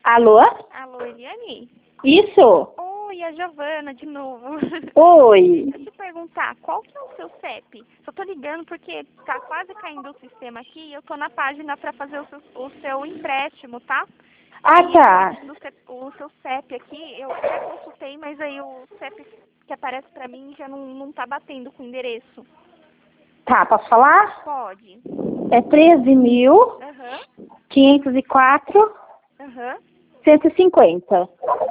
Alô? Alô, Eliane? Isso? Oi, a Giovana de novo. Oi. Deixa eu te perguntar, qual que é o seu CEP? Só tô ligando porque tá quase caindo o sistema aqui e eu tô na página para fazer o seu empréstimo, tá? Ah, Aí tá. o seu CEP aqui, eu já consultei, mas aí o CEP que aparece para mim já não tá batendo com o endereço. Tá, posso falar? Pode. É 13.504, Aham. 150.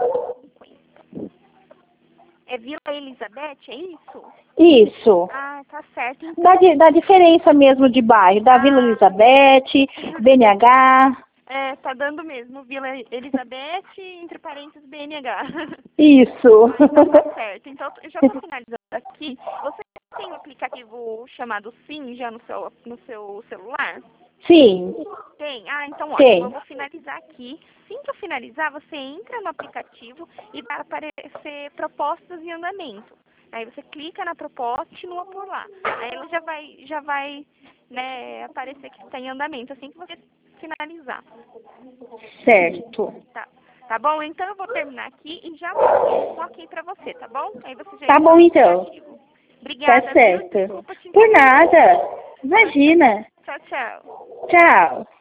É Vila Elizabeth, é isso? Isso. Ah, tá certo. Então, Da diferença mesmo de bairro. Da Vila Elizabeth, BNH. é, tá dando mesmo. Vila Elizabeth, entre parênteses, BNH. Isso. Então tá certo. Então eu já tô finalizando aqui. Você tem um aplicativo chamado Sim já no seu celular? Sim, Tem? Ah, então ótimo. Eu tem. vou finalizar aqui. Assim que eu finalizar, você entra no aplicativo e vai aparecer propostas em andamento. Aí você clica na proposta e continua por lá. Aí ela já vai, né, aparecer que está em andamento assim que você finalizar. Certo. Tá bom? Então eu vou terminar aqui e já mando um ok pra você, tá bom? Aí você já Tá entra bom, no então. aplicativo. Tá Obrigada, viu? certo. Desculpa te Por incomodar. nada. Imagina. Tchau, tchau. Tchau.